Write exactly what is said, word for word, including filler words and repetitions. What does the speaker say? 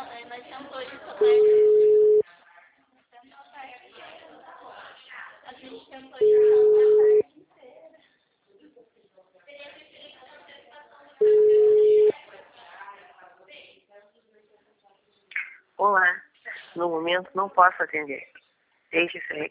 Aí nós tentou isso a tarde. A gente tentou isso a tarde inteira. Olá, no momento não posso atender. Deixe seu recado.